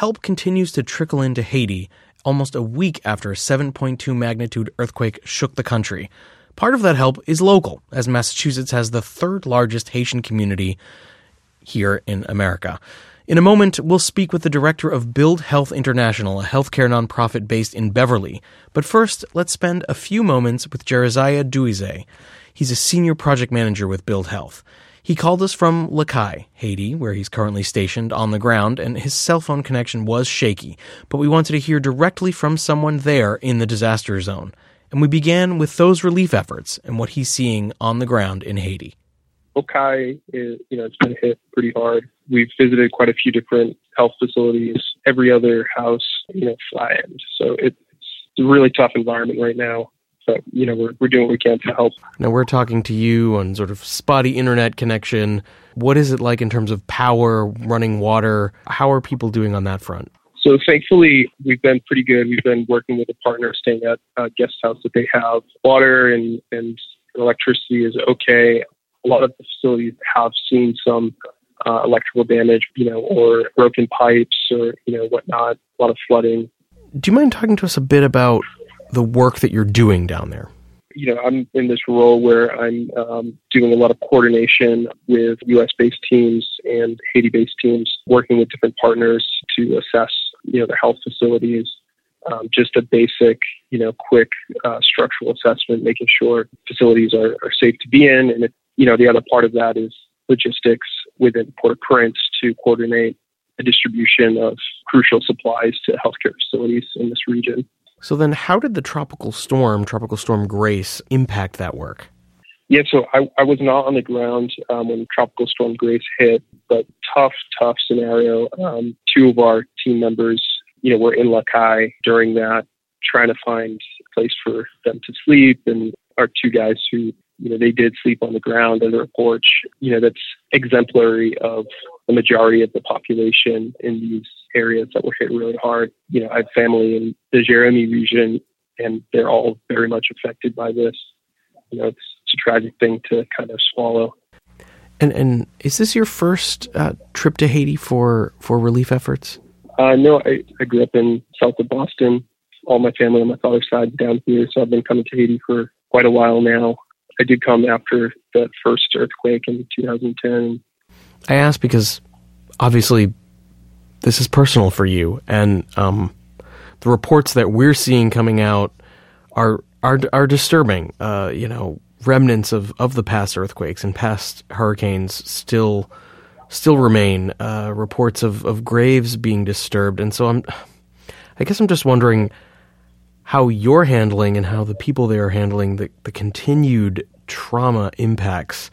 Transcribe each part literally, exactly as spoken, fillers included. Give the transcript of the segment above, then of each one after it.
help continues to trickle into Haiti almost a week after a seven point two magnitude earthquake shook the country. Part of that help is local, as Massachusetts has the third largest Haitian community here in America. In a moment, we'll speak with the director of Build Health International, a healthcare nonprofit based in Beverly. But first, let's spend a few moments with Jereziah Douize. He's a senior project manager with Build Health. He called us from Lacaille, Haiti, where he's currently stationed on the ground, and his cell phone connection was shaky, but we wanted to hear directly from someone there in the disaster zone. And we began with those relief efforts and what he's seeing on the ground in Haiti. Lacaille is, you know, it's been hit pretty hard. We've visited quite a few different health facilities, every other house, you know, flattened. So it, it's a really tough environment right now. But, you know, we're, we're doing what we can to help. Now, we're talking to you on sort of spotty internet connection. What is it like in terms of power, running water? How are people doing on that front? So thankfully, we've been pretty good. We've been working with a partner staying at a guest house that they have. Water and, and electricity is okay. A lot of the facilities have seen some uh, electrical damage, you know, or broken pipes or, you know, whatnot, a lot of flooding. Do you mind talking to us a bit about the work that you're doing down there? You know, I'm in this role where I'm um, doing a lot of coordination with U S-based teams and Haiti-based teams, working with different partners to assess, you know, their health facilities. Um, just a basic, you know, quick uh, structural assessment, making sure facilities are, are safe to be in. And, it, you know, the other part of that is logistics within Port-au-Prince to coordinate the distribution of crucial supplies to healthcare facilities in this region. So then how did the tropical storm, Tropical Storm Grace, impact that work? Yeah, so I, I was not on the ground um, when Tropical Storm Grace hit, but tough, tough scenario. Um, two of our team members, you know, were in Lacaille during that, trying to find a place for them to sleep. And our two guys who, you know, they did sleep on the ground under a porch. You know, that's exemplary of the majority of the population in these areas that were hit really hard. You know, I have family in the Jeremy region, and they're all very much affected by this. You know, it's, it's a tragic thing to kind of swallow. And and is this your first uh, trip to Haiti for, for relief efforts? Uh, no, I, I grew up in south of Boston. All my family on my father's side down here, so I've been coming to Haiti for quite a while now. I did come after that first earthquake in two thousand ten. I asked because obviously this is personal for you, and um, the reports that we're seeing coming out are are are disturbing. Uh, you know, remnants of, of the past earthquakes and past hurricanes still still remain. Uh, reports of, of graves being disturbed, and so I'm. I guess I'm just wondering how you're handling and how the people there are handling the, the continued trauma impacts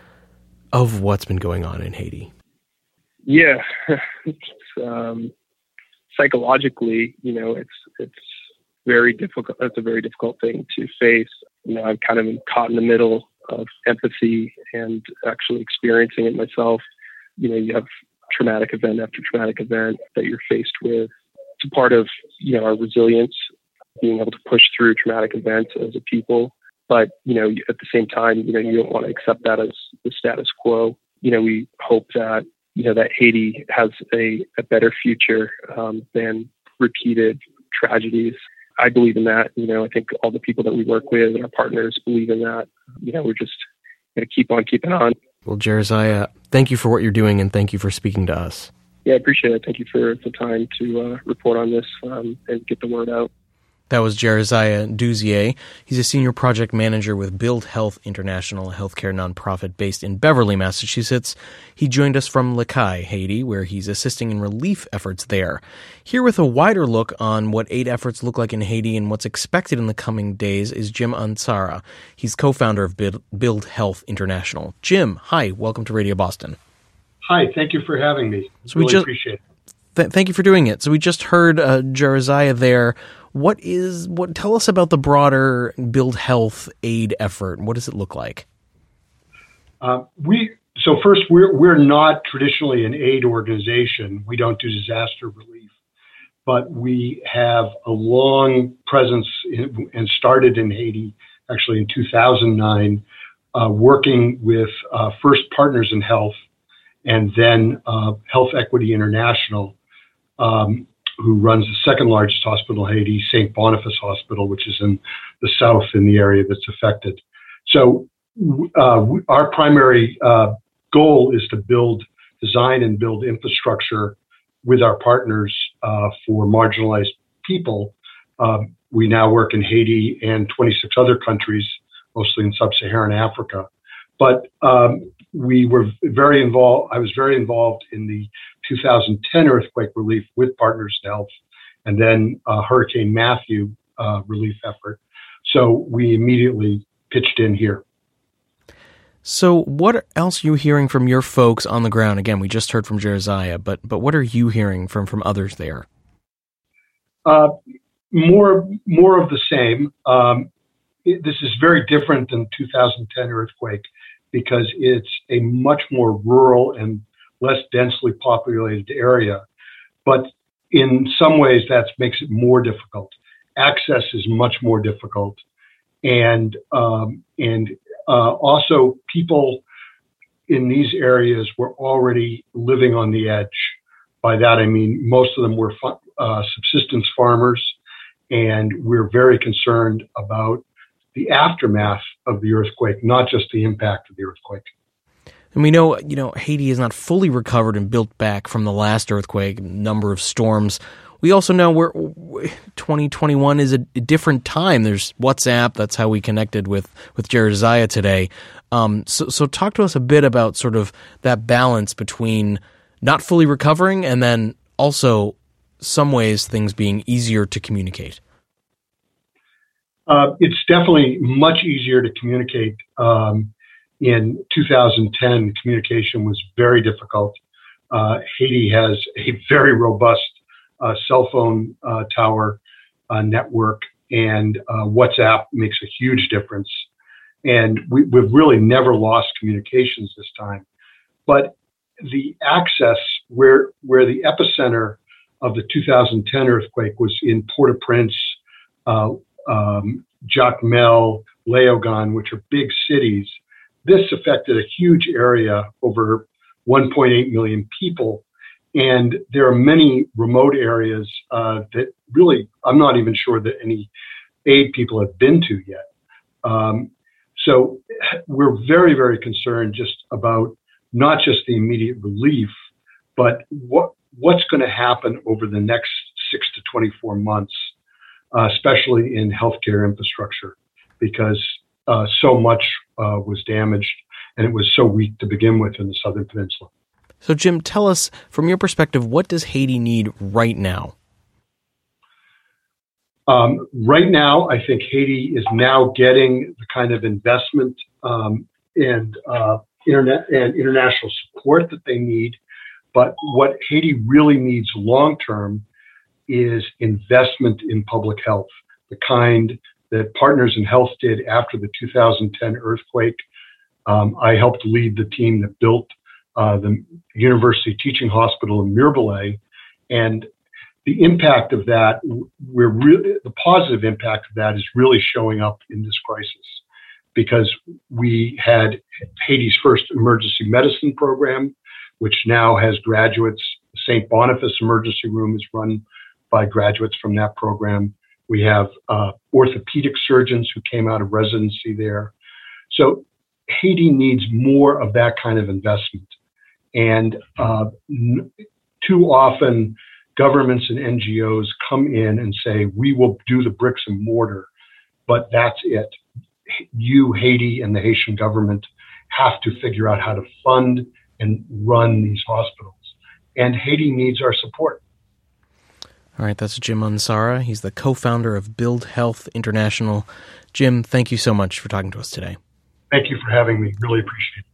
of what's been going on in Haiti. Yeah, it's, um, psychologically, you know, it's it's very difficult. It's a very difficult thing to face. You know, I'm kind of caught in the middle of empathy and actually experiencing it myself. You know, you have traumatic event after traumatic event that you're faced with. It's a part of, you know, our resilience, being able to push through traumatic events as a people. But, you know, at the same time, you know, you don't want to accept that as the status quo. You know, we hope that, you know, that Haiti has a, a better future um, than repeated tragedies. I believe in that. You know, I think all the people that we work with and our partners believe in that. You know, we're just going to keep on keeping on. Well, Jereziah, thank you for what you're doing, and thank you for speaking to us. Yeah, I appreciate it. Thank you for the time to uh, report on this um, and get the word out. That was Jereziah Douize. He's a senior project manager with Build Health International, a healthcare nonprofit based in Beverly, Massachusetts. He joined us from Lacaille, Haiti, where he's assisting in relief efforts there. Here with a wider look on what aid efforts look like in Haiti and what's expected in the coming days is Jim Ansara. He's co-founder of Build Health International. Jim, hi, welcome to Radio Boston. Hi, thank you for having me. So really we just, appreciate it. Th- thank you for doing it. So we just heard uh, Jereziah there. What is what? Tell us about the broader Build Health aid effort. What does it look like? Uh, we so first, we're we're not traditionally an aid organization. We don't do disaster relief, but we have a long presence in, and started in Haiti actually in two thousand nine, uh, working with uh, first Partners in Health and then uh, Health Equity International um, who runs the second largest hospital in Haiti, Saint Boniface Hospital, which is in the south in the area that's affected. So uh, our primary uh, goal is to build, design and build infrastructure with our partners uh, for marginalized people. Um, we now work in Haiti and twenty-six other countries, mostly in sub-Saharan Africa. But um, we were very involved, I was very involved in the two thousand ten earthquake relief with Partners in Health, and then uh, Hurricane Matthew uh, relief effort. So we immediately pitched in here. So what else are you hearing from your folks on the ground? Again, we just heard from Jeremiah, but but what are you hearing from, from others there? Uh, more more of the same. Um, it, this is very different than two thousand ten earthquake because it's a much more rural and less densely populated area. But in some ways, that makes it more difficult. Access is much more difficult. And um, and uh, also people in these areas were already living on the edge. By that, I mean, most of them were uh, subsistence farmers, and we're very concerned about the aftermath of the earthquake, not just the impact of the earthquake. And we know, you know, Haiti is not fully recovered and built back from the last earthquake, number of storms. We also know we're twenty twenty-one is a different time. There's WhatsApp. That's how we connected with, with Jeremiah today. Um, so, so talk to us a bit about sort of that balance between not fully recovering and then also some ways things being easier to communicate. Uh, it's definitely much easier to communicate. Um, in two thousand ten, communication was very difficult. Uh, Haiti has a very robust uh, cell phone uh, tower uh, network, and uh, WhatsApp makes a huge difference. And we, we've really never lost communications this time. But the access, where where the epicenter of the two thousand ten earthquake was in Port-au-Prince, uh, um, Jacmel, Léogâne, which are big cities, this affected a huge area, over one point eight million people. And there are many remote areas uh, that really, I'm not even sure that any aid people have been to yet. Um, so we're very, very concerned just about not just the immediate relief, but what what's going to happen over the next six to twenty-four months, uh, especially in healthcare infrastructure, because uh, so much uh, was damaged and it was so weak to begin with in the Southern Peninsula. So, Jim, tell us, from your perspective, what does Haiti need right now? Um, right now, I think Haiti is now getting the kind of investment um, and uh, internet and international support that they need. But what Haiti really needs long-term is investment in public health, the kind that Partners in Health did after the two thousand ten earthquake. Um, I helped lead the team that built uh, the University Teaching Hospital in Mirebalais, and the impact of that, we're really, the positive impact of that is really showing up in this crisis, because we had Haiti's first emergency medicine program, which now has graduates. Saint Boniface Emergency Room is run by graduates from that program. We have uh, orthopedic surgeons who came out of residency there. So Haiti needs more of that kind of investment. And uh, n- too often, governments and N G Os come in and say, we will do the bricks and mortar, but that's it. You, Haiti, and the Haitian government have to figure out how to fund and run these hospitals. And Haiti needs our support. All right, that's Jim Ansara. He's the co-founder of Build Health International. Jim, thank you so much for talking to us today. Thank you for having me. Really appreciate it.